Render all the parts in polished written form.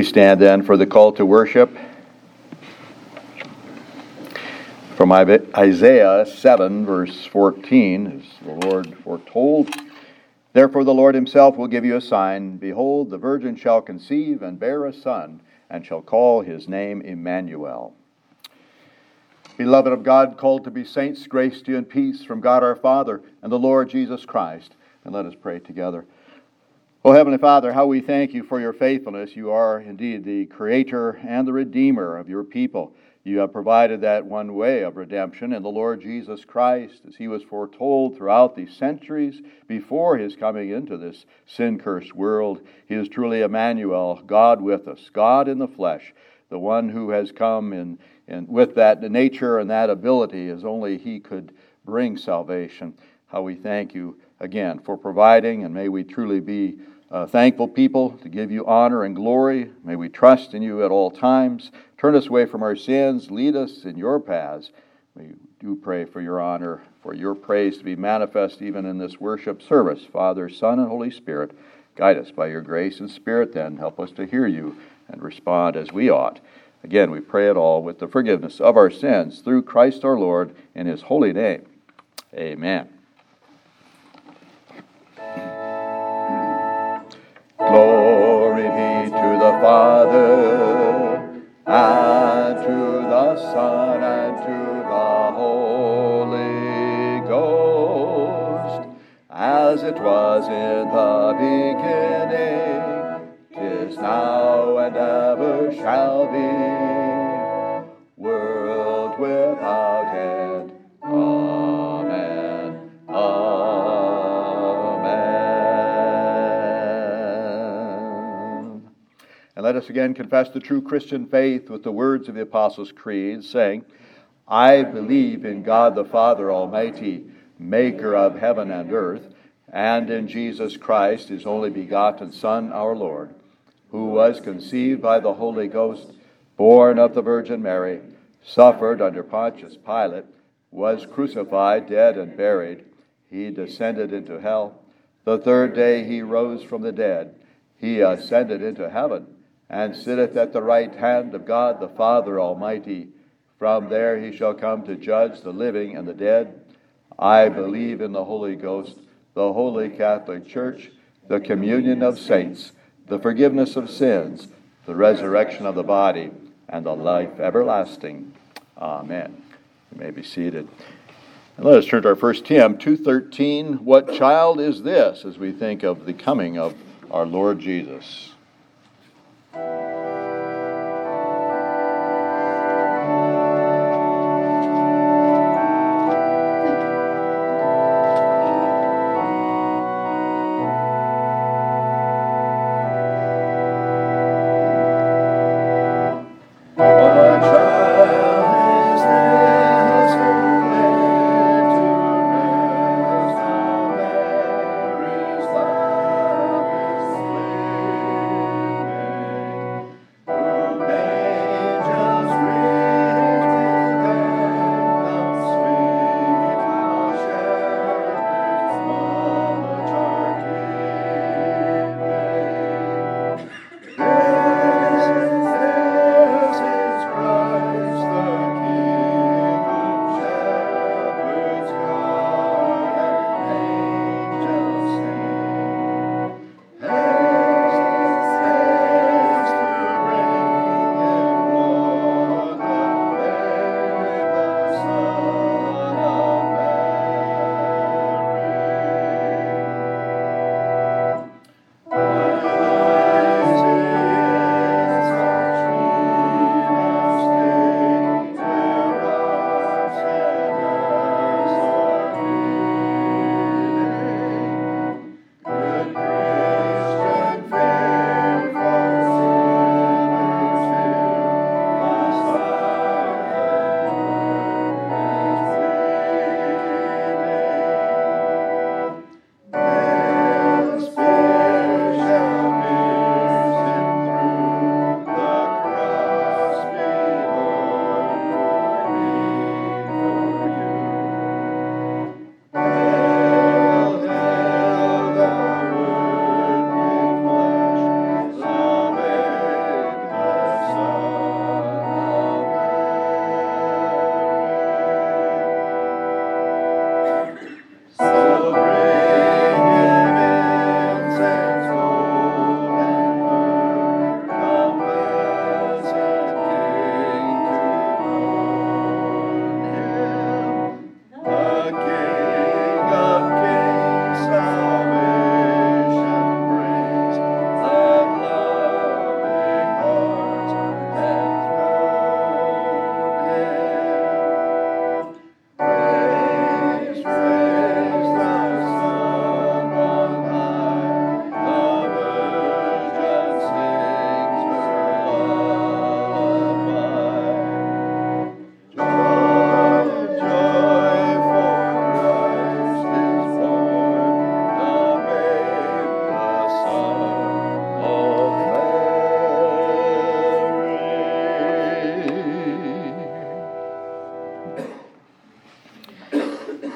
Please stand then for the call to worship from Isaiah 7, verse 14, as the Lord foretold. Therefore the Lord himself will give you a sign. Behold, the virgin shall conceive and bear a son, and shall call his name Emmanuel. Beloved of God, called to be saints, grace to you and peace from God our Father and the Lord Jesus Christ. And let us pray together. O Heavenly Father, how we thank you for your faithfulness. You are indeed the Creator and the Redeemer of your people. You have provided that one way of redemption in the Lord Jesus Christ, as he was foretold throughout the centuries before his coming into this sin-cursed world. He is truly Emmanuel, God with us, God in the flesh, the one who has come in with that nature and that ability as only he could bring salvation. How we thank you again for providing, and may we truly be thankful people to give you honor and glory. May we trust in you at all times. Turn us away from our sins. Lead us in your paths. We do pray for your honor, for your praise to be manifest even in this worship service. Father, Son, and Holy Spirit, guide us by your grace and Spirit then. Help us to hear you and respond as we ought. Again, we pray it all with the forgiveness of our sins through Christ our Lord in his holy name. Amen. Glory be to the Father, and to the Son, and to the Holy Ghost, as it was in the beginning, 'tis now, and ever shall be, world without end. Amen. And let us again confess the true Christian faith with the words of the Apostles' Creed, saying, I believe in God the Father Almighty, maker of heaven and earth, and in Jesus Christ, his only begotten Son, our Lord, who was conceived by the Holy Ghost, born of the Virgin Mary, suffered under Pontius Pilate, was crucified, dead, and buried. He descended into hell. The third day he rose from the dead. He ascended into heaven, and sitteth at the right hand of God the Father Almighty. From there he shall come to judge the living and the dead. I believe in the Holy Ghost, the Holy Catholic Church, the communion of saints, the forgiveness of sins, the resurrection of the body, and the life everlasting. Amen. You may be seated. And let us turn to our first hymn, 213, What Child Is This?, as we think of the coming of our Lord Jesus.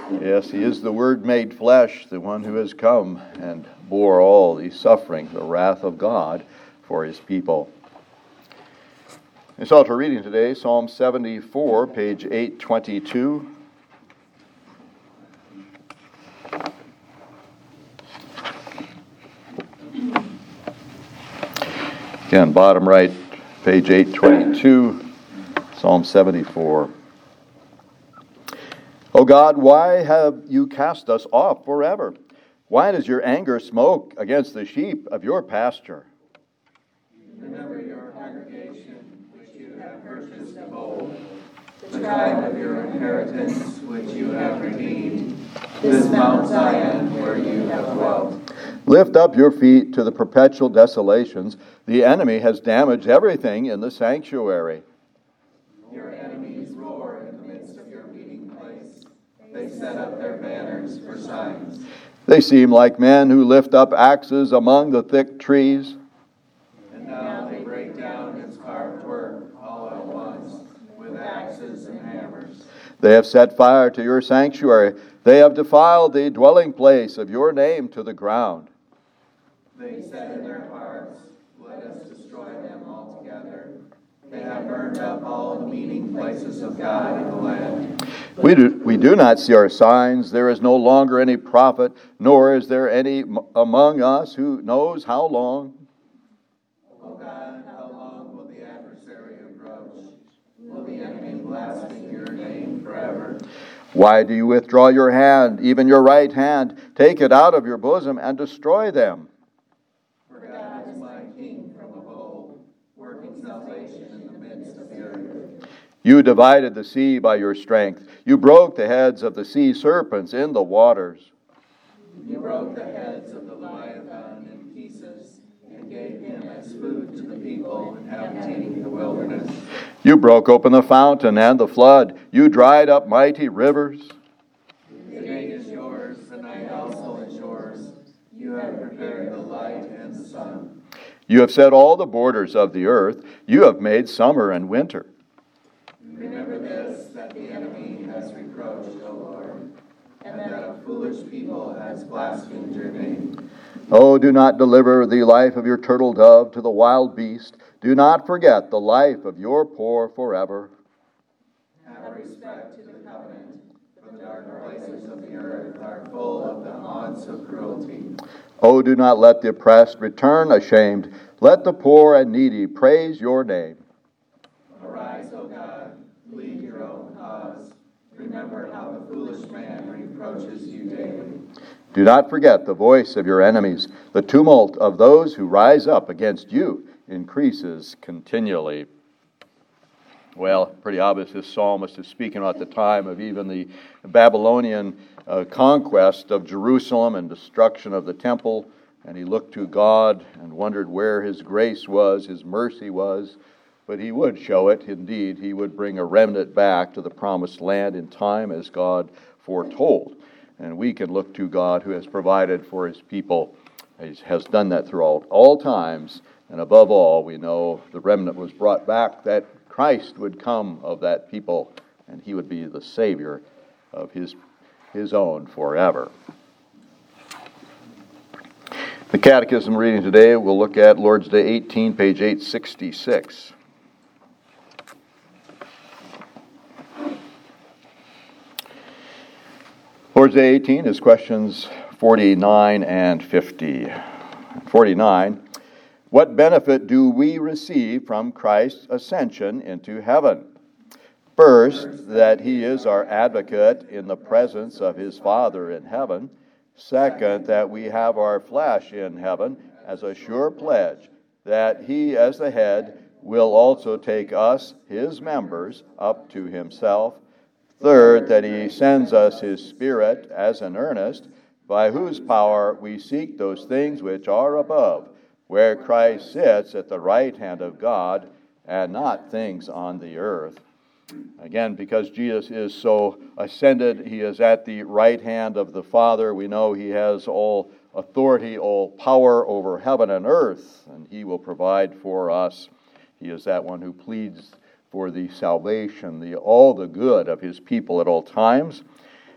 Yes, he is the Word made flesh, the one who has come and bore all the suffering, the wrath of God for his people. In Psalter reading today, Psalm 74, page 822. Again, bottom right, page 822, Psalm 74. O God, why have you cast us off forever? Why does your anger smoke against the sheep of your pasture? Remember your congregation, which you have purchased of old, the tribe of your inheritance, which you have redeemed, this Mount Zion, where you have dwelt. Lift up your feet to the perpetual desolations. The enemy has damaged everything in the sanctuary. Your enemies roar in the midst of your meeting place. They set up their banners for signs. They seem like men who lift up axes among the thick trees. And now they break down its carved work all at once with axes and hammers. They have set fire to your sanctuary. They have defiled the dwelling place of your name to the ground. They said in their hearts, let us destroy them altogether. They have burned up all the meeting places of God in the land. We do not see our signs. There is no longer any prophet, nor is there any among us who knows how long. O God, how long will the adversary approach? Will the enemy blaspheme your name forever? Why do you withdraw your hand, even your right hand? Take it out of your bosom and destroy them. For God is my king from of old, working salvation in the midst of the earth. You divided the sea by your strength. You broke the heads of the sea serpents in the waters. You broke the heads of the Leviathan in pieces and gave him as food to the people inhabiting the wilderness. You broke open the fountain and the flood. You dried up mighty rivers. The day is yours, the night also is yours. You have prepared the light and the sun. You have set all the borders of the earth. You have made summer and winter. Remember this, that the enemy has reproached, O Lord, and that a foolish people has blasphemed your name. Oh, do not deliver the life of your turtle dove to the wild beast. Do not forget the life of your poor forever. Have respect to the covenant, for the dark places of the earth are full of the haunts of cruelty. Oh, do not let the oppressed return ashamed. Let the poor and needy praise your name. Arise, O God, plead your own cause. Remember how the foolish man reproaches you daily. Do not forget the voice of your enemies. The tumult of those who rise up against you increases continually. Well, pretty obvious this psalmist is speaking at the time of even the Babylonian conquest of Jerusalem and destruction of the temple. And he looked to God and wondered where his grace was, his mercy was. But he would show it. Indeed, he would bring a remnant back to the promised land in time as God foretold. And we can look to God who has provided for his people. He has done that throughout all times. And above all, we know the remnant was brought back, that Christ would come of that people, and he would be the Savior of his own forever. The Catechism reading today, we'll look at Lord's Day 18, page 866. Lord's Day 18 is questions 49 and 50. 49. What benefit do we receive from Christ's ascension into heaven? First, that he is our advocate in the presence of his Father in heaven. Second, that we have our flesh in heaven as a sure pledge that he, as the head, will also take us, his members, up to himself. Third, that he sends us his Spirit as an earnest, by whose power we seek those things which are above, where Christ sits at the right hand of God, and not things on the earth. Again, because Jesus is so ascended, he is at the right hand of the Father. We know he has all authority, all power over heaven and earth, and he will provide for us. He is that one who pleads for the salvation, all the good of his people at all times.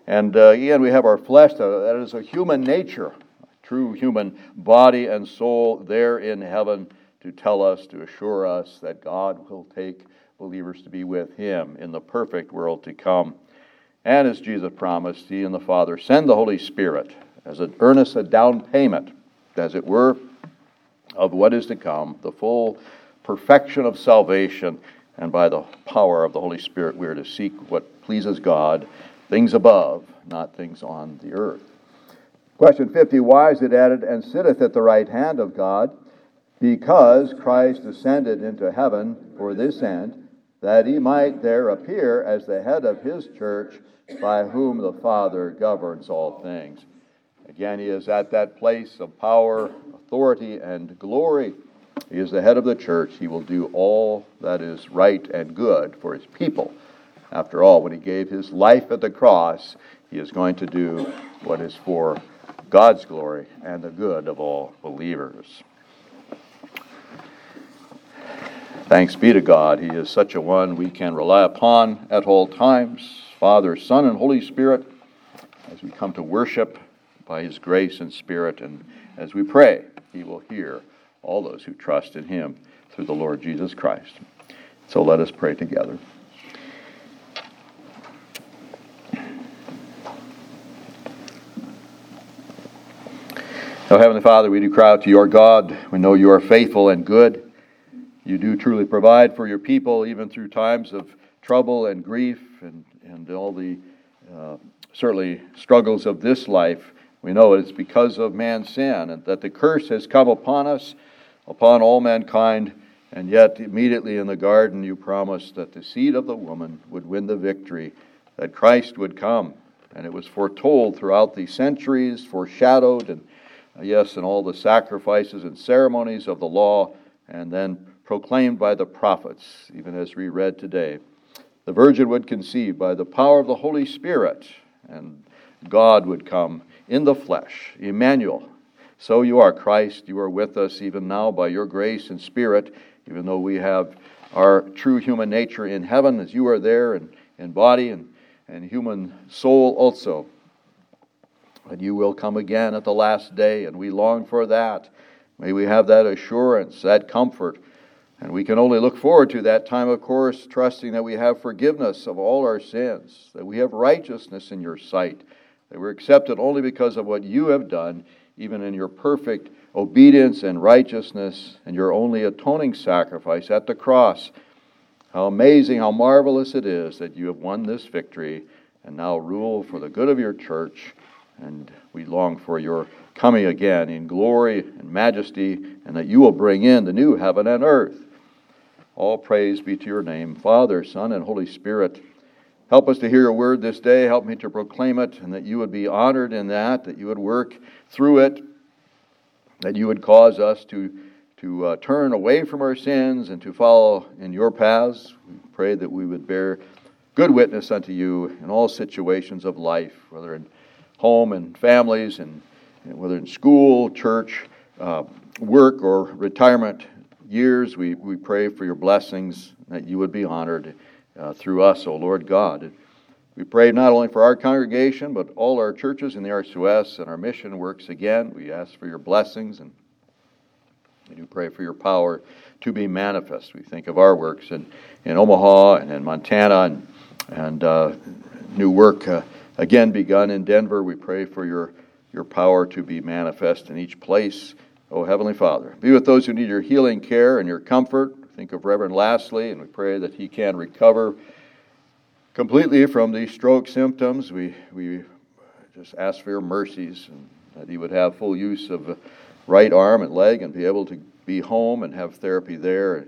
And again, we have our flesh, that is a human nature, a true human body and soul there in heaven to tell us, to assure us that God will take believers to be with Him in the perfect world to come. And as Jesus promised, He and the Father send the Holy Spirit as an earnest, a down payment, as it were, of what is to come, the full perfection of salvation. And by the power of the Holy Spirit, we are to seek what pleases God, things above, not things on the earth. Question 50, why is it added, and sitteth at the right hand of God? Because Christ ascended into heaven for this end, that He might there appear as the head of His church, by whom the Father governs all things. Again, He is at that place of power, authority, and glory. He is the head of the church. He will do all that is right and good for His people. After all, when He gave His life at the cross, He is going to do what is for God's glory and the good of all believers. Thanks be to God. He is such a one we can rely upon at all times. Father, Son, and Holy Spirit, as we come to worship by His grace and Spirit, and as we pray, He will hear all those who trust in Him through the Lord Jesus Christ. So let us pray together. Oh, Heavenly Father, we do cry out to Your God. We know You are faithful and good. You do truly provide for Your people, even through times of trouble and grief and all the certainly struggles of this life. We know it's because of man's sin, and that the curse has come upon us, upon all mankind, and yet immediately in the garden You promised that the seed of the woman would win the victory, that Christ would come. And it was foretold throughout the centuries, foreshadowed, and in all the sacrifices and ceremonies of the law, and then proclaimed by the prophets, even as we read today. The Virgin would conceive by the power of the Holy Spirit, and God would come in the flesh, Emmanuel. So You are Christ. You are with us even now by Your grace and Spirit, even though we have our true human nature in heaven, as You are there in body and human soul also. And You will come again at the last day, and we long for that. May we have that assurance, that comfort. And we can only look forward to that time, of course, trusting that we have forgiveness of all our sins, that we have righteousness in Your sight, that we're accepted only because of what You have done, even in Your perfect obedience and righteousness and Your only atoning sacrifice at the cross. How amazing, how marvelous it is that You have won this victory and now rule for the good of Your church. And we long for Your coming again in glory and majesty, and that You will bring in the new heaven and earth. All praise be to Your name, Father, Son, and Holy Spirit. Help us to hear Your word this day. Help me to proclaim it, and that You would be honored in that You would work through it, that You would cause us to turn away from our sins and to follow in Your paths. We pray that we would bear good witness unto You in all situations of life, whether in home and families, and whether in school, church, work, or retirement years. We pray for Your blessings, that You would be honored through us, O Lord God. We pray not only for our congregation, but all our churches in the RCOS and our mission works again. We ask for Your blessings, and we do pray for Your power to be manifest. We think of our works in Omaha and in Montana, and new work again begun in Denver. We pray for Your power to be manifest in each place. Oh, Heavenly Father, be with those who need Your healing care and Your comfort. Think of Reverend Lastly, and we pray that he can recover completely from the stroke symptoms. We just ask for Your mercies, and that he would have full use of the right arm and leg and be able to be home and have therapy there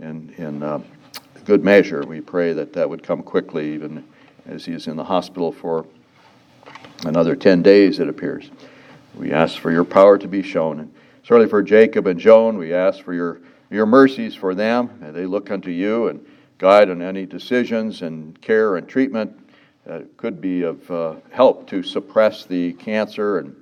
in good measure. We pray that would come quickly, even as he is in the hospital for another 10 days, it appears. We ask for Your power to be shown. And certainly for Jacob and Joan, we ask for Your mercies for them, and they look unto You and guide on any decisions and care and treatment that could be of help to suppress the cancer, and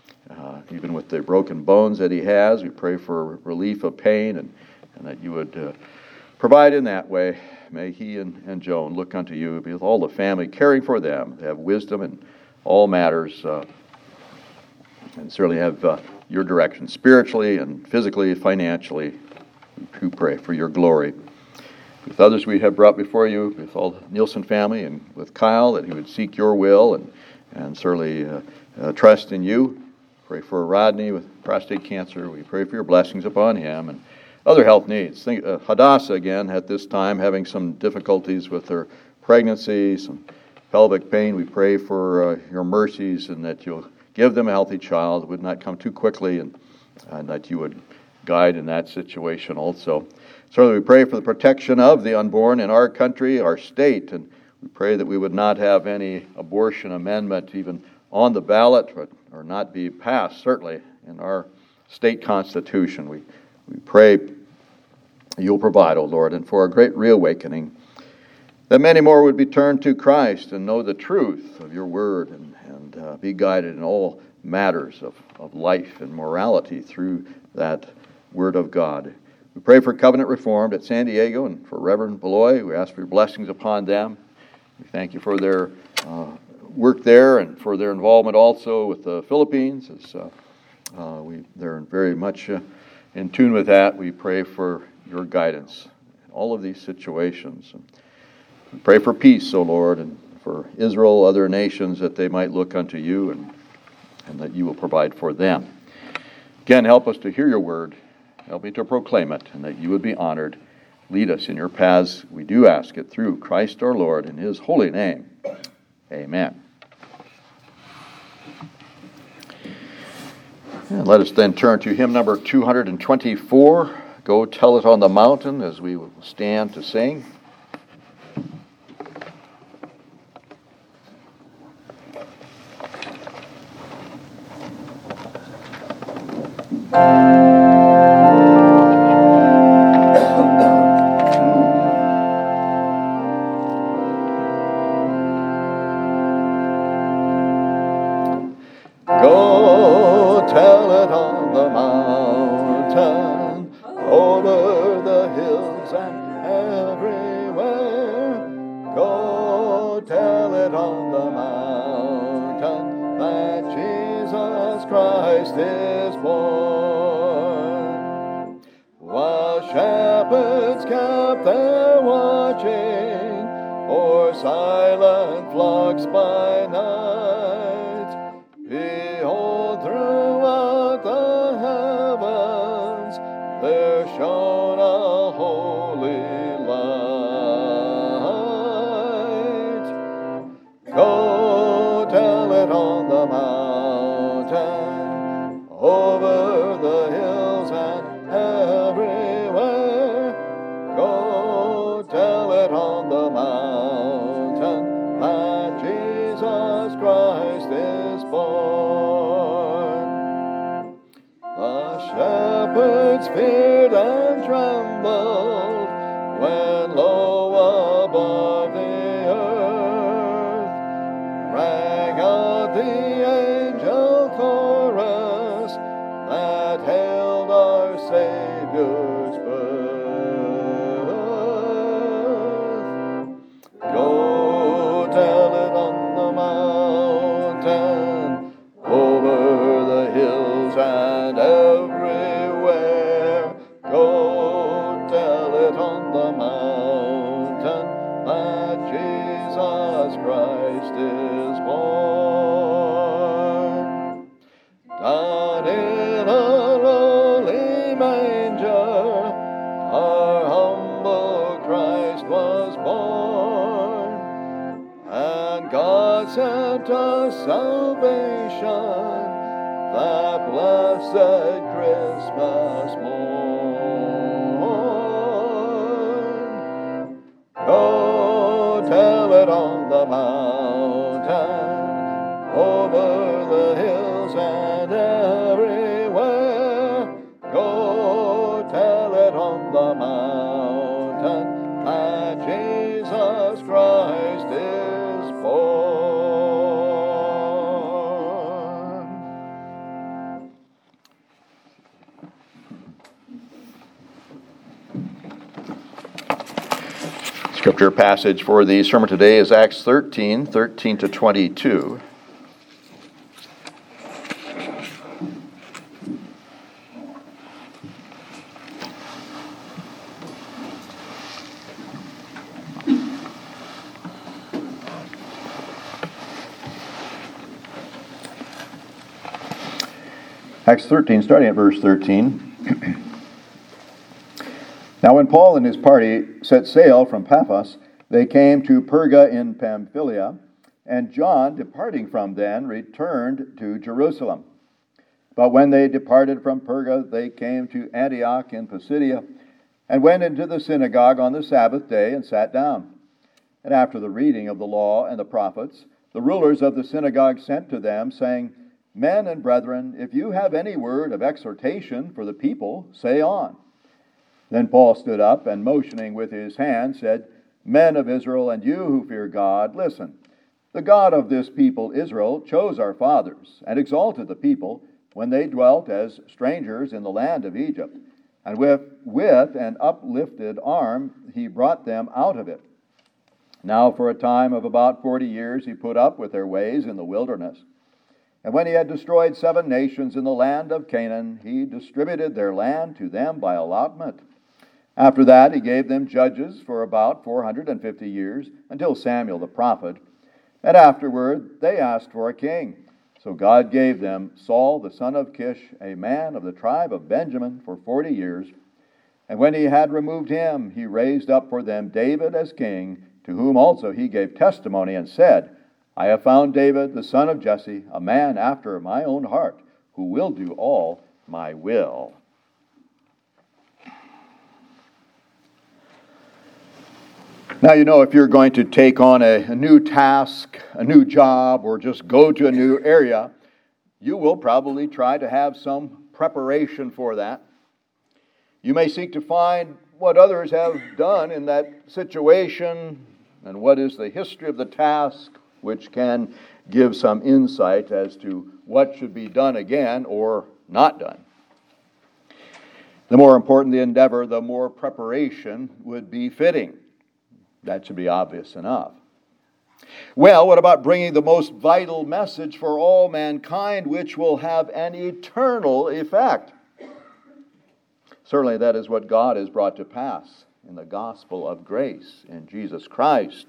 even with the broken bones that he has, we pray for relief of pain, and that You would provide in that way. May he and Joan look unto you, be with all the family, caring for them. They have wisdom in all matters, and certainly have your direction spiritually and physically, financially. We pray for your glory. With others we have brought before you, with all the Nielsen family and with Kyle, that he would seek your will and certainly trust in you. Pray for Rodney with prostate cancer. We pray for your blessings upon him and other health needs. Think Hadassah again at this time having some difficulties with her pregnancy, some pelvic pain. We pray for your mercies and that you'll give them a healthy child. It would not come too quickly and that you would guide in that situation also. Certainly we pray for the protection of the unborn in our country, our state, and we pray that we would not have any abortion amendment even on the ballot or not be passed, certainly, in our state constitution. We pray you'll provide, O Lord, and for a great reawakening, that many more would be turned to Christ and know the truth of your word and be guided in all matters of life and morality through that word of God. We pray for Covenant Reformed at San Diego and for Reverend Beloy. We ask for your blessings upon them. We thank you for their work there and for their involvement also with the Philippines. They're very much in tune with that. We pray for your guidance in all of these situations. We pray for peace, O Lord, and for Israel, other nations, that they might look unto you and that you will provide for them. Again, help us to hear your word. Help me to proclaim it, and that you would be honored. Lead us in your paths. We do ask it through Christ our Lord, in his holy name. Amen. And let us then turn to hymn number 224, Go Tell It on the Mountain, as we will stand to sing. Go tell it on the mountain, over the hills and everywhere. Go tell it on the mountain that Jesus Christ is born. While shepherds kept their watching o'er silent flocks by night, behold, throughout the heavens there shone a holy light. Go tell it on the mountain, over the hills and everywhere. Go tell it on the mountain that Jesus Christ is born. The shepherds feared and trembled when low above the earth rang out the angel chorus that hailed our Savior's birth. Go tell it on the mountain, over the hills and everywhere. Go tell it on the mountain that Jesus Christ is born. Down in a lowly manger, our humble Christ was born, and God sent us salvation that blessed Christmas morn. Go tell it on the mountain, over the hills and everywhere. Go tell it on the mountain that Jesus Christ is born. Scripture passage for the sermon today is Acts 13, 13 to 22. Acts 13, starting at verse 13. Now when Paul and his party set sail from Paphos, they came to Perga in Pamphylia, and John, departing from them, returned to Jerusalem. But when they departed from Perga, they came to Antioch in Pisidia, and went into the synagogue on the Sabbath day and sat down. And after the reading of the law and the prophets, the rulers of the synagogue sent to them, saying, Men and brethren, if you have any word of exhortation for the people, say on. Then Paul stood up, and motioning with his hand, said, Men of Israel, and you who fear God, listen. The God of this people Israel chose our fathers, and exalted the people, when they dwelt as strangers in the land of Egypt. And with an uplifted arm he brought them out of it. Now for a time of about 40 years he put up with their ways in the wilderness. And when he had destroyed 7 nations in the land of Canaan, he distributed their land to them by allotment. After that, he gave them judges for about 450 years, until Samuel the prophet. And afterward, they asked for a king. So God gave them Saul the son of Kish, a man of the tribe of Benjamin, for 40 years. And when he had removed him, he raised up for them David as king, to whom also he gave testimony and said, I have found David the son of Jesse, a man after my own heart, who will do all my will. Now, you know, if you're going to take on a new task, a new job, or just go to a new area, you will probably try to have some preparation for that. You may seek to find what others have done in that situation and what is the history of the task, which can give some insight as to what should be done again or not done. The more important the endeavor, the more preparation would be fitting. That should be obvious enough. Well, what about bringing the most vital message for all mankind, which will have an eternal effect? Certainly that is what God has brought to pass in the gospel of grace in Jesus Christ.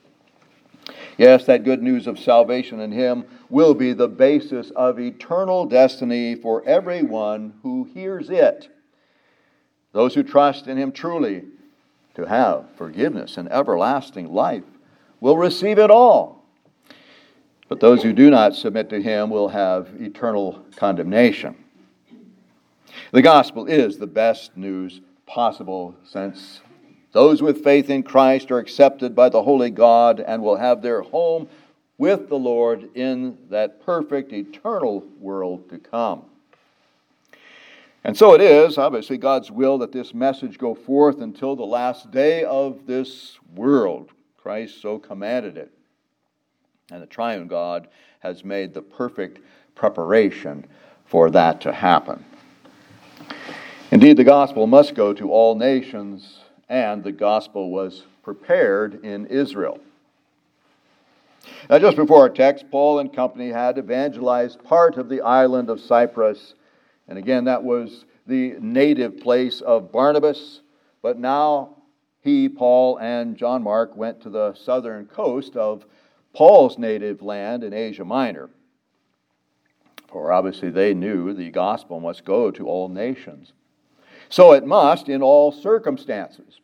Yes, that good news of salvation in Him will be the basis of eternal destiny for everyone who hears it. Those who trust in Him truly to have forgiveness and everlasting life will receive it all. But those who do not submit to Him will have eternal condemnation. The gospel is the best news possible, since those with faith in Christ are accepted by the holy God and will have their home with the Lord in that perfect eternal world to come. And so it is, obviously, God's will that this message go forth until the last day of this world. Christ so commanded it. And the triune God has made the perfect preparation for that to happen. Indeed, the gospel must go to all nations, and the gospel was prepared in Israel. Now, just before our text, Paul and company had evangelized part of the island of Cyprus. And again, that was the native place of Barnabas. But now he, Paul, and John Mark went to the southern coast of Paul's native land in Asia Minor. For obviously they knew the gospel must go to all nations. So it must in all circumstances.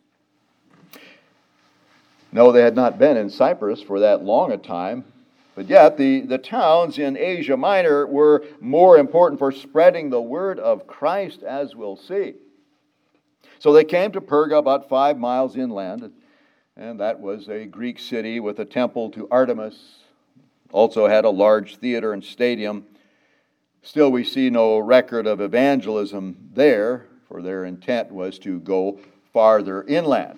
No, they had not been in Cyprus for that long a time. But yet, the towns in Asia Minor were more important for spreading the word of Christ, as we'll see. So they came to Perga, about 5 miles inland, and that was a Greek city with a temple to Artemis. Also had a large theater and stadium. Still, we see no record of evangelism there, for their intent was to go farther inland.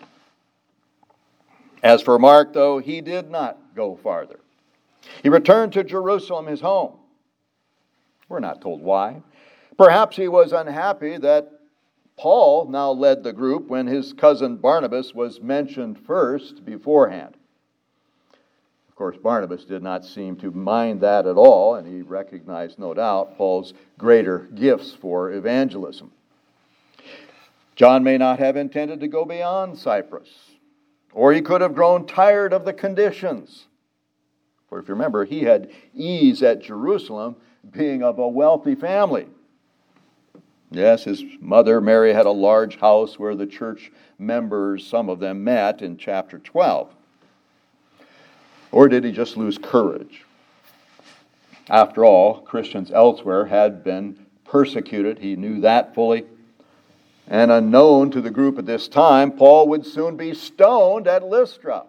As for Mark, though, he did not go farther. He returned to Jerusalem, his home. We're not told why. Perhaps he was unhappy that Paul now led the group when his cousin Barnabas was mentioned first beforehand. Of course, Barnabas did not seem to mind that at all, and he recognized, no doubt, Paul's greater gifts for evangelism. John may not have intended to go beyond Cyprus, or he could have grown tired of the conditions. For if you remember, he had ease at Jerusalem, being of a wealthy family. Yes, his mother, Mary, had a large house where the church members, some of them, met in chapter 12. Or did he just lose courage? After all, Christians elsewhere had been persecuted. He knew that fully. And unknown to the group at this time, Paul would soon be stoned at Lystra.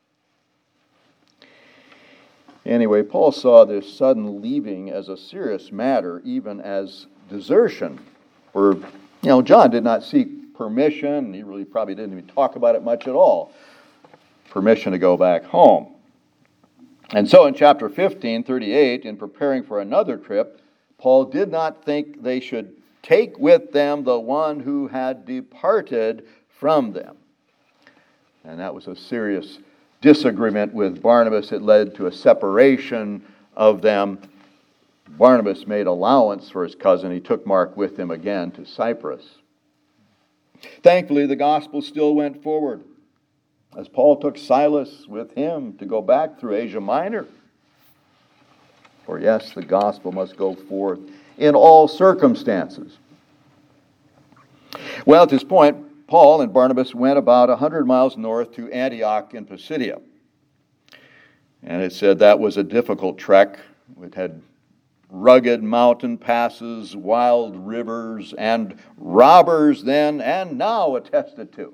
Anyway, Paul saw this sudden leaving as a serious matter, even as desertion. For, John did not seek permission. He really probably didn't even talk about it much at all. Permission to go back home. And so in chapter 15, 38, in preparing for another trip, Paul did not think they should take with them the one who had departed from them. And that was a serious disagreement with Barnabas. It led to a separation of them. Barnabas made allowance for his cousin. He took Mark with him again to Cyprus. Thankfully, the gospel still went forward, as Paul took Silas with him to go back through Asia Minor. For yes, the gospel must go forth in all circumstances. Well, at this point, Paul and Barnabas went about 100 miles north to Antioch in Pisidia. And it said that was a difficult trek. It had rugged mountain passes, wild rivers, and robbers then and now attested to.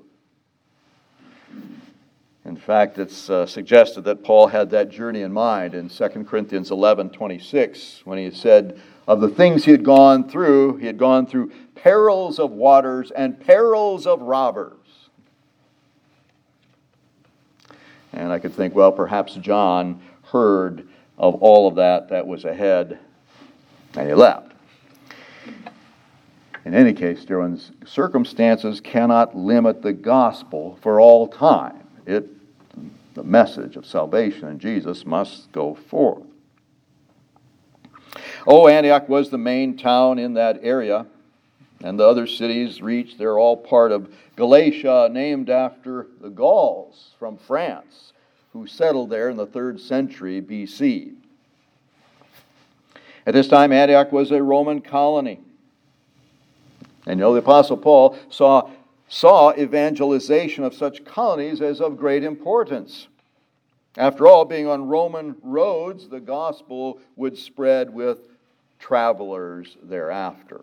In fact, it's suggested that Paul had that journey in mind in 2 Corinthians 11:26, when he said of the things he had gone through perils of waters and perils of robbers. And I could think, well, perhaps John heard of all of that was ahead, and he left. In any case, dear ones, circumstances cannot limit the gospel for all time. The message of salvation in Jesus must go forth. Antioch was the main town in that area, and the other cities reached. They're all part of Galatia, named after the Gauls from France, who settled there in the 3rd century BC. At this time, Antioch was a Roman colony. And the Apostle Paul saw evangelization of such colonies as of great importance. After all, being on Roman roads, the gospel would spread with travelers thereafter.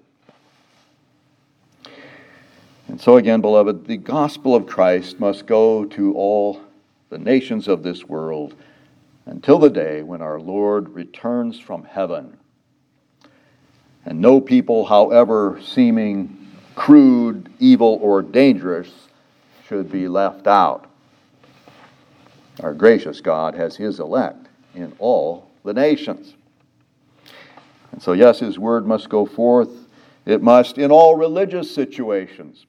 And so again, beloved, the gospel of Christ must go to all the nations of this world until the day when our Lord returns from heaven. And no people, however seeming crude, evil, or dangerous, should be left out. Our gracious God has His elect in all the nations. And so, yes, His word must go forth. It must in all religious situations.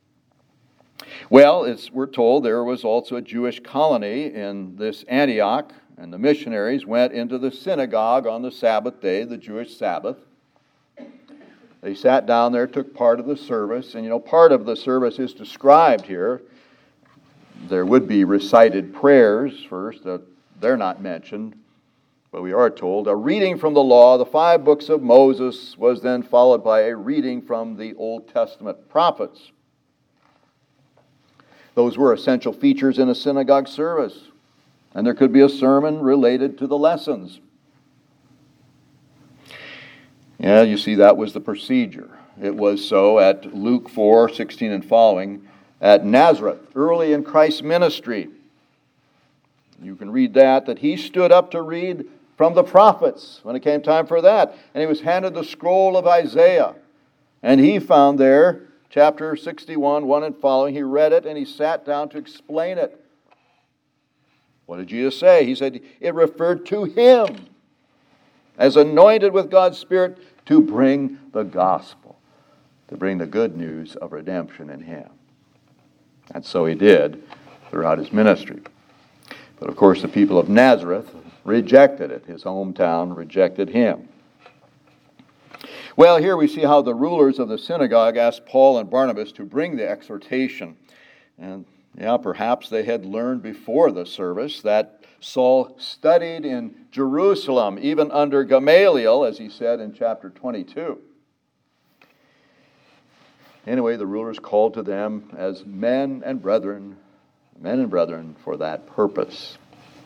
Well, we're told there was also a Jewish colony in this Antioch, and the missionaries went into the synagogue on the Sabbath day, the Jewish Sabbath. They sat down there, took part of the service, and part of the service is described here. There would be recited prayers first. They're not mentioned, but we are told a reading from the law, the 5 books of Moses, was then followed by a reading from the Old Testament prophets. Those were essential features in a synagogue service, and there could be a sermon related to the lessons. Yeah, you see, that was the procedure. It was so at Luke 4:16 and following, at Nazareth, early in Christ's ministry. You can read that he stood up to read from the prophets when it came time for that. And he was handed the scroll of Isaiah. And he found there, chapter 61, 1 and following, he read it and he sat down to explain it. What did Jesus say? He said it referred to him as anointed with God's Spirit to bring the gospel. to bring the good news of redemption in him. And so he did throughout his ministry. But of course the people of Nazareth rejected it. His hometown rejected him. Well, here we see how the rulers of the synagogue asked Paul and Barnabas to bring the exhortation. And perhaps they had learned before the service that Saul studied in Jerusalem, even under Gamaliel, as he said in chapter 22. Anyway, the rulers called to them as men and brethren for that purpose.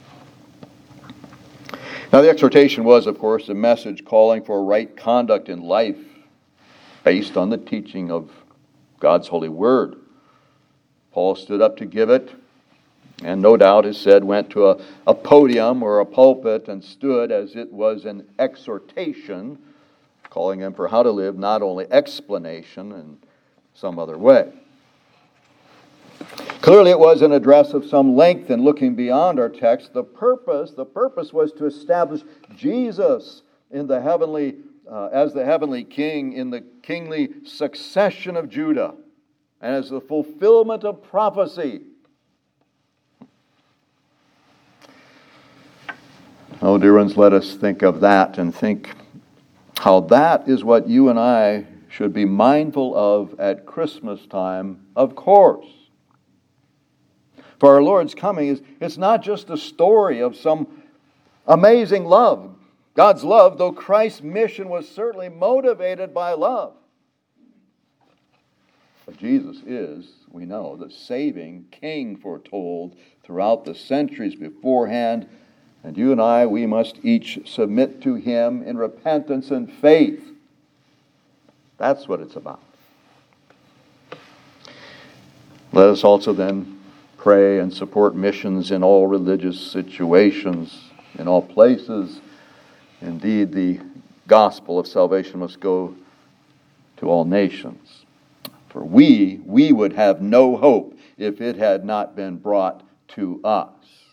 Now, the exhortation was, of course, a message calling for right conduct in life based on the teaching of God's holy word. Paul stood up to give it, and no doubt, as said, went to a podium or a pulpit and stood as it was an exhortation, calling them for how to live, not only explanation in some other way. Clearly, it was an address of some length, and looking beyond our text, the purpose was to establish Jesus in the heavenly, as the heavenly king in the kingly succession of Judah, and as the fulfillment of prophecy. Oh, dear ones, let us think of that and think how that is what you and I should be mindful of at Christmas time, of course. For our Lord's coming it's not just a story of some amazing love. God's love, though Christ's mission was certainly motivated by love. But Jesus is, we know, the saving King foretold throughout the centuries beforehand. And you and I, we must each submit to him in repentance and faith. That's what it's about. Let us also then pray and support missions in all religious situations, in all places. Indeed, the gospel of salvation must go to all nations. For we would have no hope if it had not been brought to us.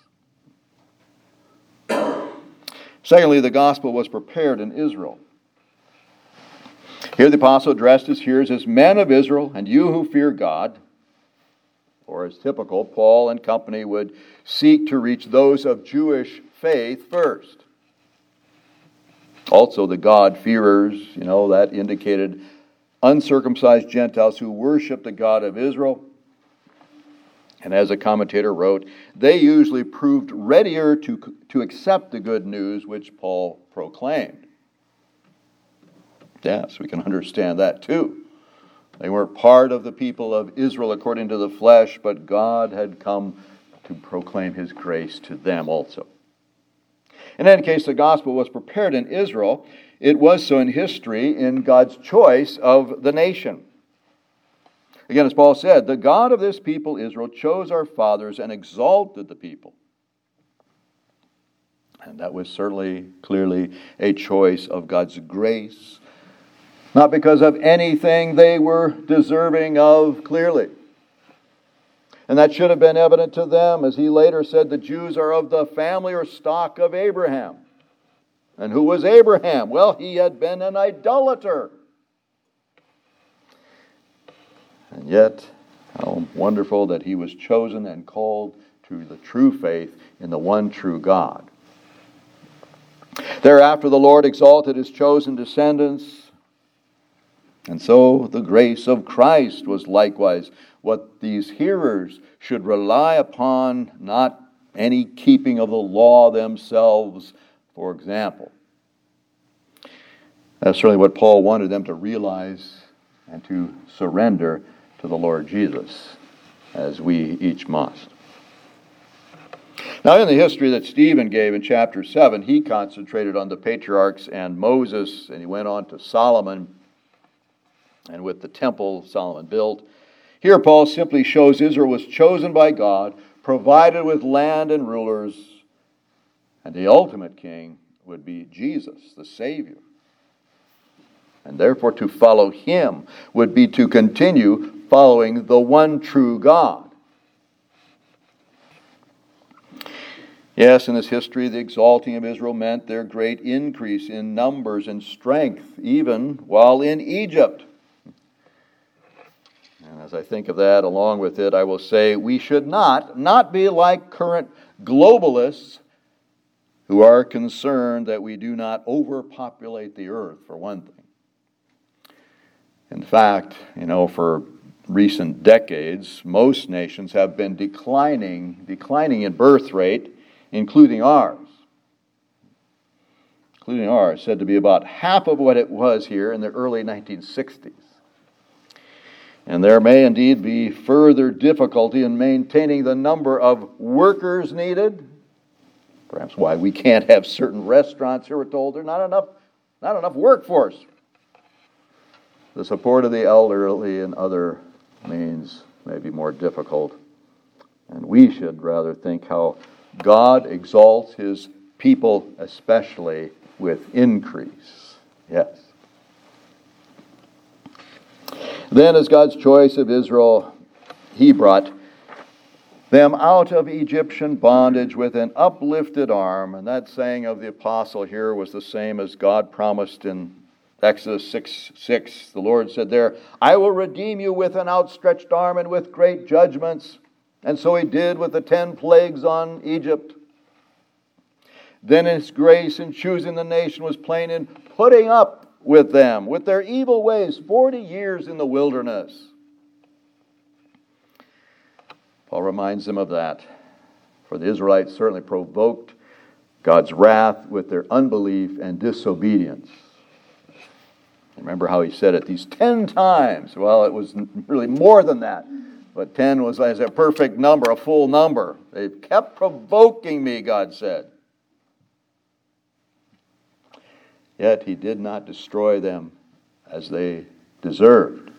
Secondly, the gospel was prepared in Israel. Here the apostle addressed his hearers as men of Israel, and you who fear God. Or as typical, Paul and company would seek to reach those of Jewish faith first. Also the God-fearers, that indicated uncircumcised Gentiles who worship the God of Israel. And as a commentator wrote, they usually proved readier to accept the good news which Paul proclaimed. Yes, we can understand that too. They weren't part of the people of Israel according to the flesh, but God had come to proclaim his grace to them also. In any case, the gospel was prepared in Israel. It was so in history in God's choice of the nation. Again, as Paul said, the God of this people, Israel, chose our fathers and exalted the people. And that was certainly, clearly, a choice of God's grace. Not because of anything they were deserving of, clearly. And that should have been evident to them, as he later said, the Jews are of the family or stock of Abraham. And who was Abraham? Well, he had been an idolater. And yet, how wonderful that he was chosen and called to the true faith in the one true God. Thereafter, the Lord exalted his chosen descendants. And so the grace of Christ was likewise what these hearers should rely upon, not any keeping of the law themselves, for example. That's certainly what Paul wanted them to realize and to surrender to the Lord Jesus, as we each must. Now, in the history that Stephen gave in chapter 7, he concentrated on the patriarchs and Moses, and he went on to Solomon, and with the temple Solomon built. Here Paul simply shows Israel was chosen by God, provided with land and rulers, and the ultimate king would be Jesus, the Savior. And therefore to follow him would be to continue following the one true God. Yes, in this history, the exalting of Israel meant their great increase in numbers and strength, even while in Egypt. as I think of that, along with it, I will say we should not be like current globalists who are concerned that we do not overpopulate the earth, for one thing. In fact, for recent decades, most nations have been declining in birth rate, including ours. Said to be about half of what it was here in the early 1960s. And there may indeed be further difficulty in maintaining the number of workers needed. Perhaps why we can't have certain restaurants here, we're told there's not enough workforce. The support of the elderly and other means may be more difficult. And we should rather think how God exalts his people, especially with increase. Yes. Then, as God's choice of Israel, he brought them out of Egyptian bondage with an uplifted arm. And that saying of the apostle here was the same as God promised in Exodus 6:6. The Lord said there, I will redeem you with an outstretched arm and with great judgments. And so he did with the 10 plagues on Egypt. Then his grace in choosing the nation was plain in putting up with them, with their evil ways, 40 years in the wilderness. Paul reminds them of that. For the Israelites certainly provoked God's wrath with their unbelief and disobedience. Remember how he said it these 10 times. Well, it was really more than that. But 10 was as a perfect number, a full number. They've kept provoking me, God said. Yet he did not destroy them as they deserved.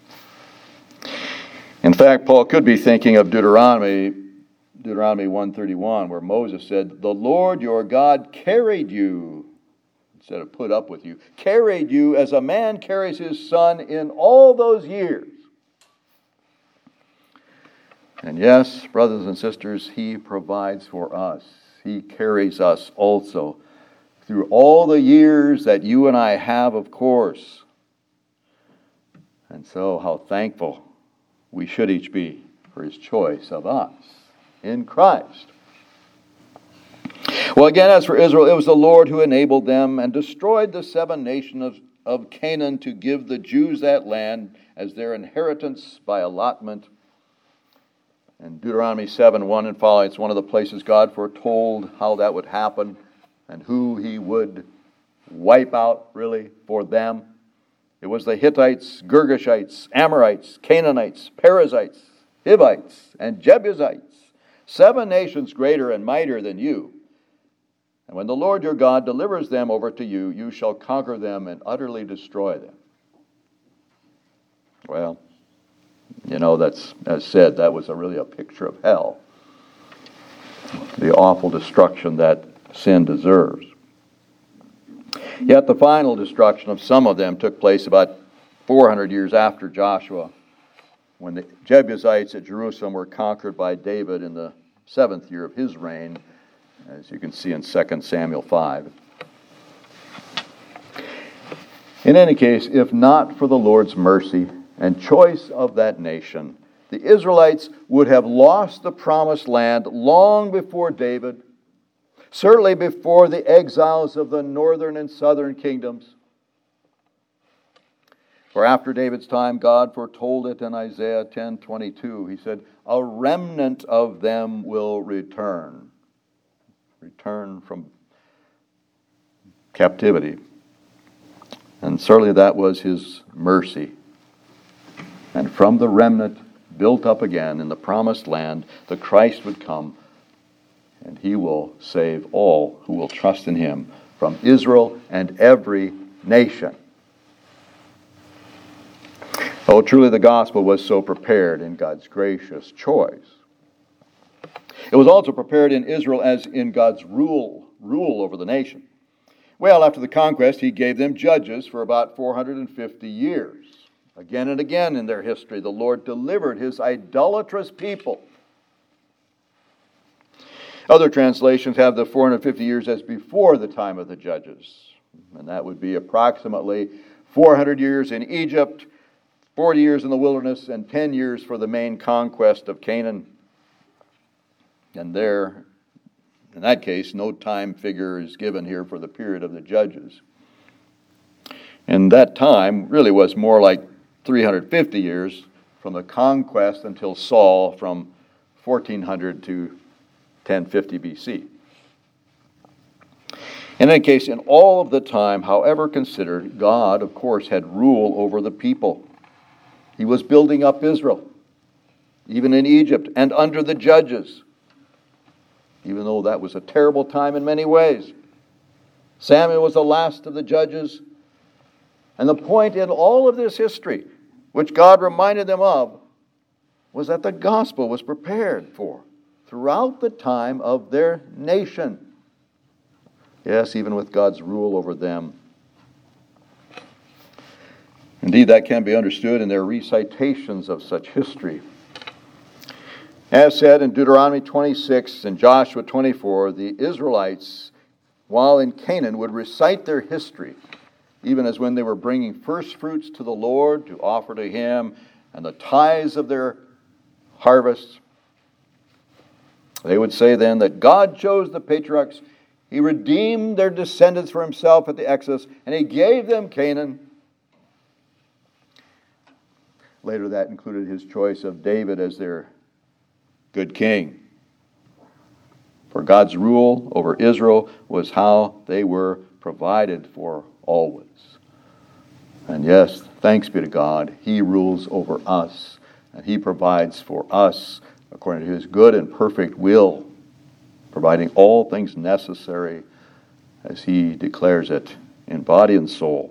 In fact, Paul could be thinking of Deuteronomy 1:31, where Moses said, the Lord your God carried you, instead of put up with you, carried you as a man carries his son in all those years. And yes, brothers and sisters, he provides for us. He carries us also through all the years that you and I have, of course. And so how thankful we should each be for his choice of us in Christ. Well, again, as for Israel, it was the Lord who enabled them and destroyed the 7 nations of Canaan to give the Jews that land as their inheritance by allotment. And Deuteronomy 7:1 and following, it's one of the places God foretold how that would happen and who he would wipe out, really, for them. It was the Hittites, Girgashites, Amorites, Canaanites, Perizzites, Hivites, and Jebusites, 7 nations greater and mightier than you. And when the Lord your God delivers them over to you, you shall conquer them and utterly destroy them. Well, that's, as said, that was really a picture of hell. The awful destruction that sin deserves. Yet the final destruction of some of them took place about 400 years after Joshua, when the Jebusites at Jerusalem were conquered by David in the 7th year of his reign, as you can see in 2 Samuel 5. In any case, if not for the Lord's mercy and choice of that nation, the Israelites would have lost the promised land long before David, certainly before the exiles of the northern and southern kingdoms. For after David's time, God foretold it in Isaiah 10:22. He said, a remnant of them will return from captivity. And certainly that was his mercy. And from the remnant built up again in the promised land, the Christ would come, and he will save all who will trust in him from Israel and every nation. Oh, truly the gospel was so prepared in God's gracious choice. It was also prepared in Israel as in God's rule over the nation. Well, after the conquest, he gave them judges for about 450 years. Again and again in their history, the Lord delivered his idolatrous people. Other translations have the 450 years as before the time of the judges. And that would be approximately 400 years in Egypt, 40 years in the wilderness and 10 years for the main conquest of Canaan. And there, in that case, no time figure is given here for the period of the judges. And that time really was more like 350 years from the conquest until Saul, from 1400 to 1050 BC. In any case, in all of the time, however considered, God, of course, had rule over the people. He was building up Israel, even in Egypt and under the judges, even though that was a terrible time in many ways. Samuel was the last of the judges. And the point in all of this history, which God reminded them of, was that the gospel was prepared for throughout the time of their nation. Yes, even with God's rule over them. Indeed, that can be understood in their recitations of such history. As said in Deuteronomy 26 and Joshua 24, the Israelites, while in Canaan, would recite their history, even as when they were bringing first fruits to the Lord to offer to Him and the tithes of their harvests. They would say then that God chose the patriarchs, He redeemed their descendants for Himself at the Exodus, and He gave them Canaan. Later that included His choice of David as their good king. For God's rule over Israel was how they were provided for always. And yes, thanks be to God, He rules over us, and He provides for us according to His good and perfect will, providing all things necessary as He declares it in body and soul.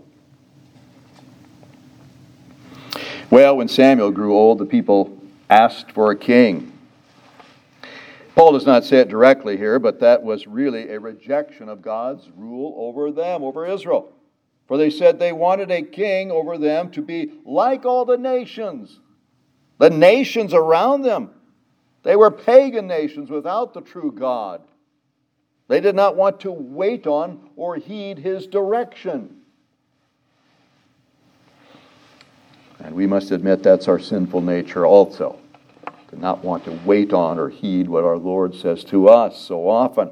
Well, when Samuel grew old, the people asked for a king. Paul does not say it directly here, but that was really a rejection of God's rule over them, over Israel. For they said they wanted a king over them to be like all the nations around them. They were pagan nations without the true God. They did not want to wait on or heed His direction. And we must admit that's our sinful nature also, to not want to wait on or heed what our Lord says to us so often.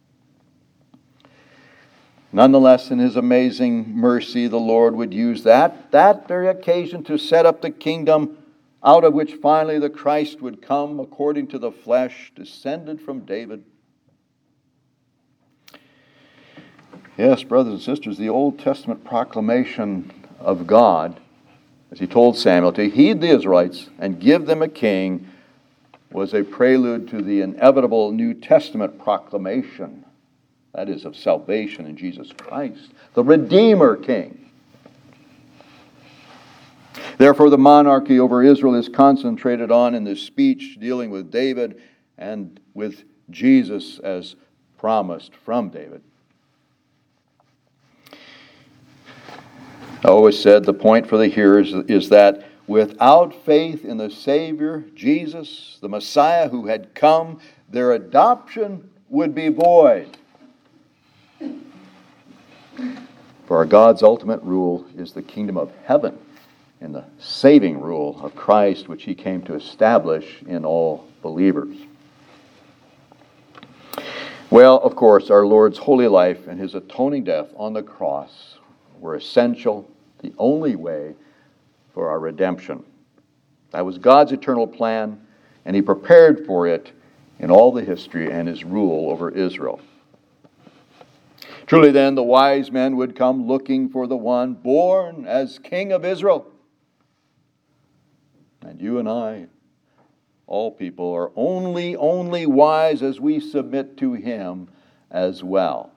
Nonetheless, in His amazing mercy, the Lord would use that very occasion to set up the kingdom out of which finally the Christ would come according to the flesh, descended from David. Yes, brothers and sisters, the Old Testament proclamation of God, as He told Samuel to heed the Israelites and give them a king, was a prelude to the inevitable New Testament proclamation, that is, of salvation in Jesus Christ, the Redeemer King. Therefore, the monarchy over Israel is concentrated on in this speech dealing with David and with Jesus as promised from David. I always said the point for the hearers is that without faith in the Savior, Jesus, the Messiah who had come, their adoption would be void. For our God's ultimate rule is the kingdom of heaven and the saving rule of Christ, which He came to establish in all believers. Well, of course, our Lord's holy life and His atoning death on the cross were essential, the only way for our redemption. That was God's eternal plan, and He prepared for it in all the history and His rule over Israel. Truly then, the wise men would come looking for the one born as King of Israel. And you and I, all people, are only wise as we submit to Him as well.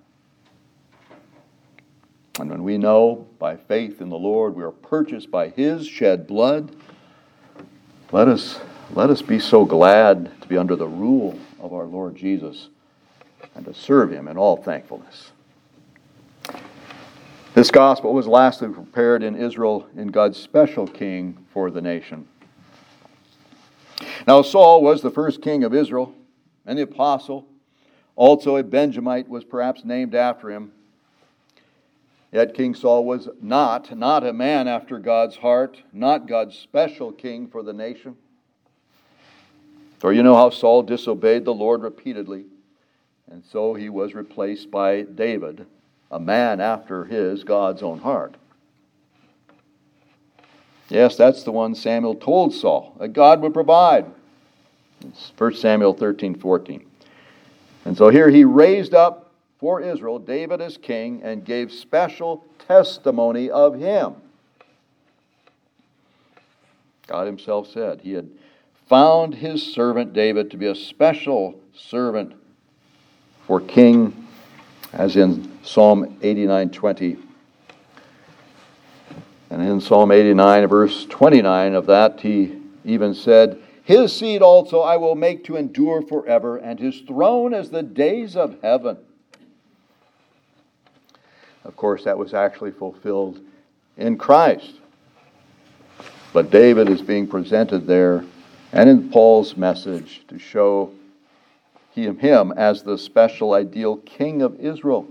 And when we know by faith in the Lord we are purchased by His shed blood, let us be so glad to be under the rule of our Lord Jesus and to serve Him in all thankfulness. This gospel was lastly prepared in Israel in God's special king for the nation. Now Saul was the first king of Israel, and the apostle, also a Benjamite, was perhaps named after him. Yet King Saul was not a man after God's heart, not God's special king for the nation. For you know how Saul disobeyed the Lord repeatedly, and so he was replaced by David, a man after God's own heart. Yes, that's the one Samuel told Saul that God would provide. It's 1 Samuel 13:14. And so here he raised up for Israel David as king and gave special testimony of him. God himself said he had found his servant David to be a special servant for king, as in Psalm 89:20. And in Psalm 89, verse 29 of that, he even said, his seed also I will make to endure forever, and his throne as the days of heaven. Of course, that was actually fulfilled in Christ. But David is being presented there and in Paul's message to show him as the special ideal king of Israel.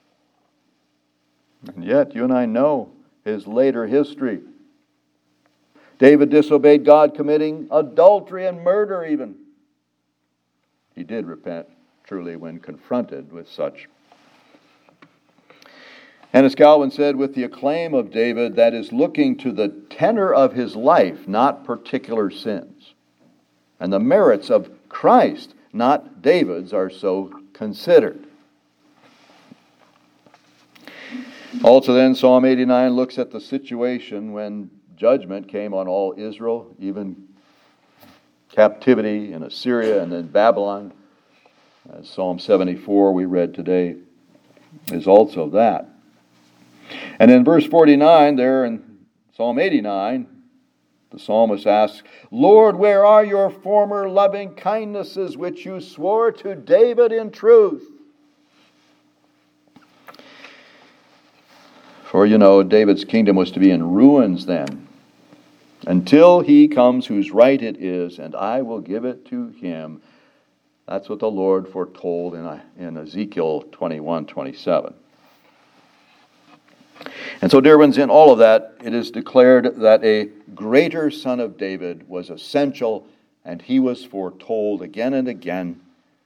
And yet, you and I know his later history. David disobeyed God, committing adultery and murder even. He did repent truly when confronted with such. And as Calvin said, with the acclaim of David, that is looking to the tenor of his life, not particular sins. And the merits of Christ, not David's, are so considered. Also then, Psalm 89 looks at the situation when judgment came on all Israel, even captivity in Assyria and then Babylon. As Psalm 74 we read today is also that. And in verse 49 there in Psalm 89, the psalmist asks, Lord, where are your former loving kindnesses which you swore to David in truth? For you know, David's kingdom was to be in ruins then, until he comes whose right it is, and I will give it to him. That's what the Lord foretold in Ezekiel 21:27. And so, dear ones, in all of that, it is declared that a greater son of David was essential, and he was foretold again and again.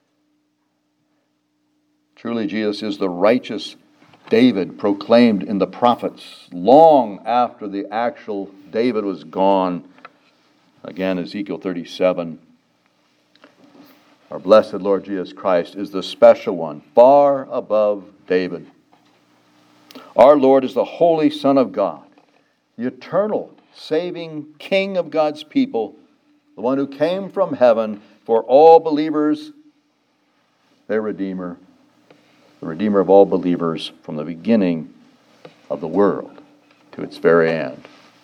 Truly, Jesus is the righteous David proclaimed in the prophets long after the actual David was gone. Again, Ezekiel 37. Our blessed Lord Jesus Christ is the special one, far above David. Our Lord is the Holy Son of God, the eternal, saving King of God's people, the one who came from heaven for all believers, their Redeemer, the Redeemer of all believers from the beginning of the world to its very end.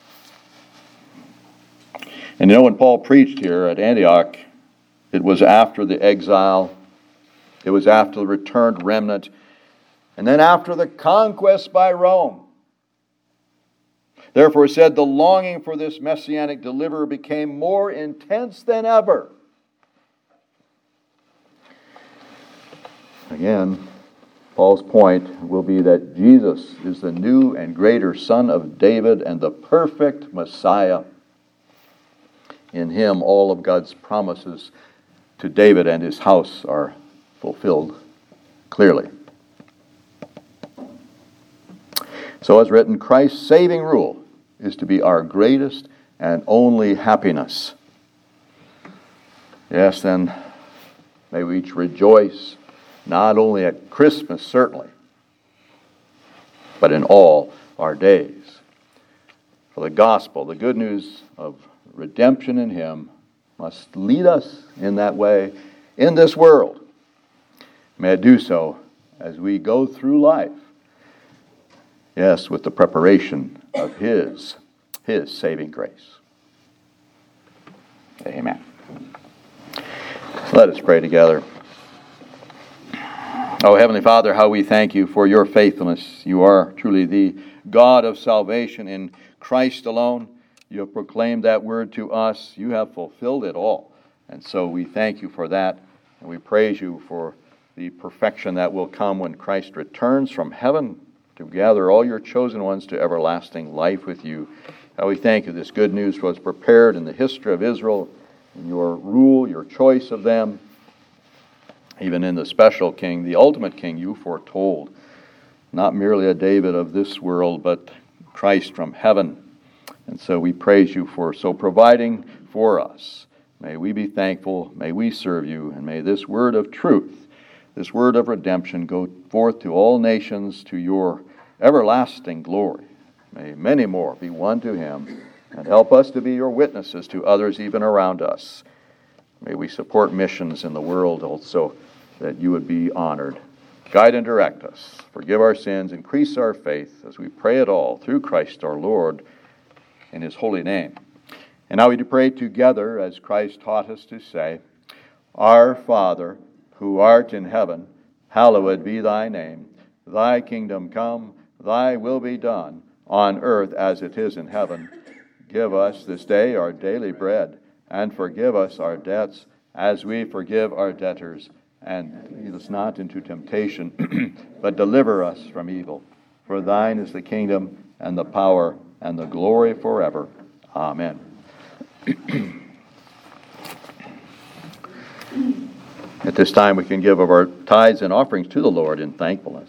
And you know, when Paul preached here at Antioch, it was after the exile, it was after the returned remnant, and then after the conquest by Rome. Therefore, he said, the longing for this messianic deliverer became more intense than ever. Again, Paul's point will be that Jesus is the new and greater Son of David and the perfect Messiah. In him, all of God's promises to David and his house are fulfilled clearly. So as written, Christ's saving rule is to be our greatest and only happiness. Yes, then may we each rejoice, not only at Christmas, certainly, but in all our days. For the gospel, the good news of redemption in him, must lead us in that way in this world. May it do so as we go through life. Yes, with the preparation of his saving grace. Amen. Let us pray together. Oh, Heavenly Father, how we thank you for your faithfulness. You are truly the God of salvation in Christ alone. You have proclaimed that word to us. You have fulfilled it all. And so we thank you for that. And we praise you for the perfection that will come when Christ returns from heaven to gather all your chosen ones to everlasting life with you. How we thank you this good news was prepared in the history of Israel, in your rule, your choice of them, even in the special king, the ultimate king you foretold, not merely a David of this world, but Christ from heaven. And so we praise you for so providing for us. May we be thankful, may we serve you, and may this word of truth, this word of redemption go forth to all nations to your everlasting glory. May many more be won to him, and help us to be your witnesses to others even around us. May we support missions in the world also, that you would be honored. Guide and direct us. Forgive our sins, increase our faith as we pray it all through Christ our Lord, in his holy name. And now we do pray together as Christ taught us to say, Our Father, who art in heaven, hallowed be thy name. Thy kingdom come, thy will be done, on earth as it is in heaven. Give us this day our daily bread, and forgive us our debts as we forgive our debtors. And lead us not into temptation, but deliver us from evil. For thine is the kingdom, and the power, and the glory forever. Amen. At this time we can give of our tithes and offerings to the Lord in thankfulness.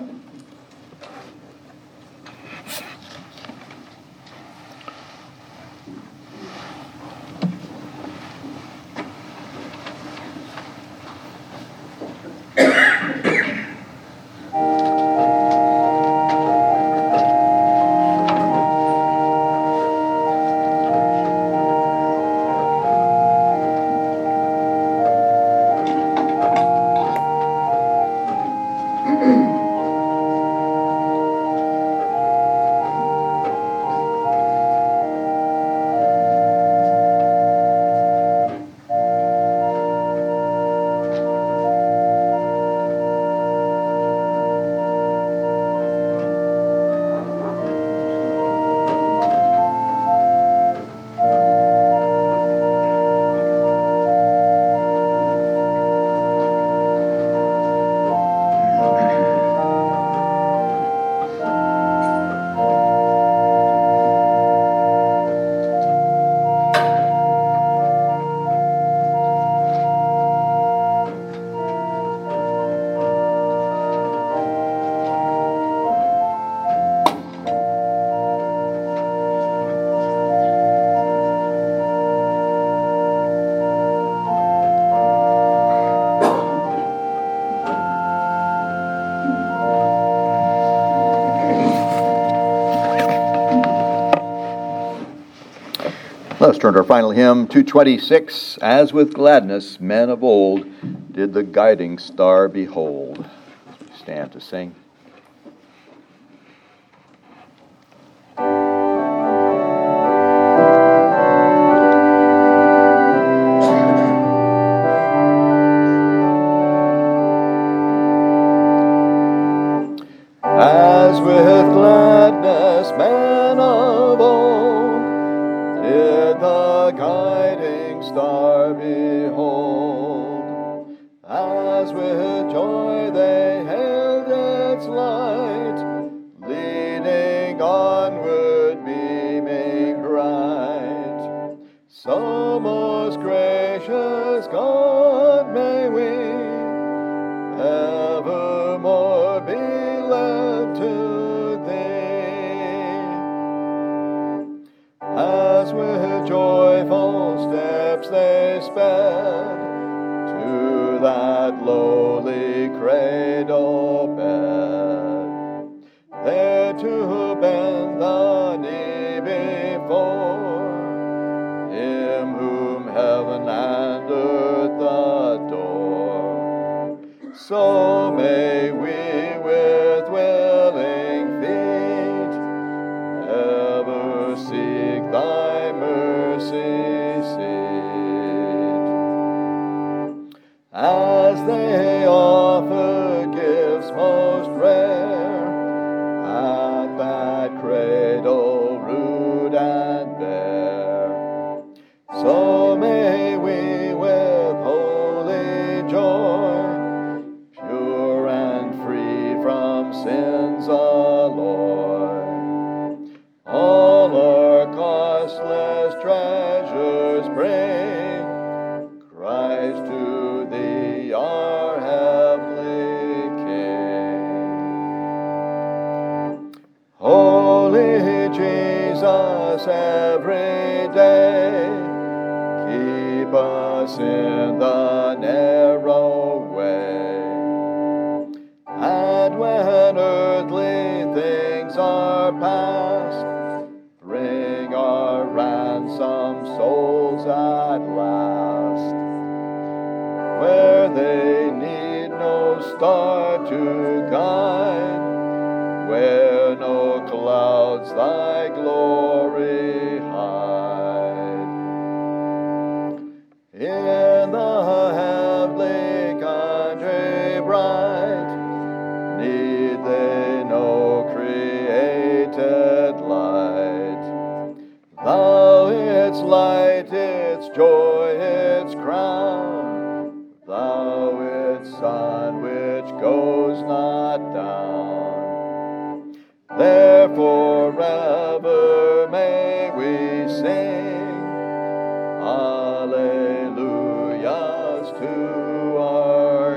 Let us turn to our final hymn, 226. As with gladness men of old did the guiding star behold. As we stand to sing. As with gladness men of old did the guiding star behold, as with joy they hailed its light, leading onward beaming bright. So most gracious God, may we evermore be led to Thee, as with joyful steps they sped to that lowly cradle bed, there to bend the knee before Him whom heaven and earth adore. So may we with willing feet ever seek Thy mercy seat, as they offer gifts most rare at that cradle rude and bare. So may we with holy joy, pure and free from sins Holy Jesus, every day keep us in the narrow way. And when earthly things are past, bring our ransomed souls at last, where they need no star to guide, where no clouds thy glory hide. In the heavenly country bright, need they no created light. Thou its light, its joy, its crown, thou its sun which goes not down. Therefore ever may we sing Alleluias to our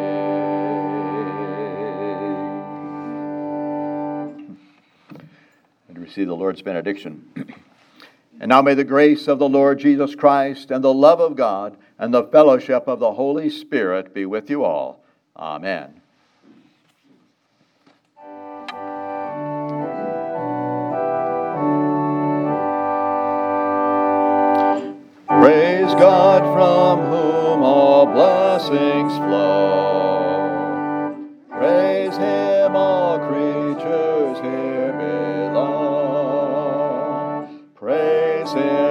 King. And receive the Lord's benediction. And now may the grace of the Lord Jesus Christ and the love of God and the fellowship of the Holy Spirit be with you all. Amen. Praise God from whom all blessings flow. Praise Him, all creatures here below. Praise Him,